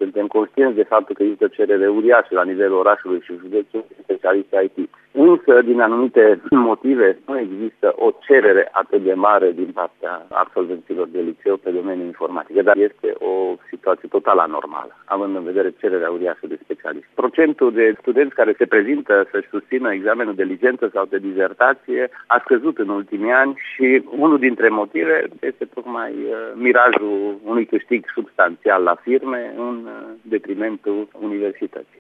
Suntem conștienți de faptul că există cerere uriașă la nivelul orașului și județului specialiști IT. Însă, din anumite motive, nu există o cerere atât de mare din partea absolvenților de liceu pe domeniul informatic. Dar este o situație total anormală, având în vedere cererea uriașă de specialiști. Procentul de studenți care se prezintă să-și susțină examenul de licență sau de dizertație a scăzut în ultimii ani și unul dintre motive este tocmai mirajul unui câștig substanțial la firme în detrimentul universității.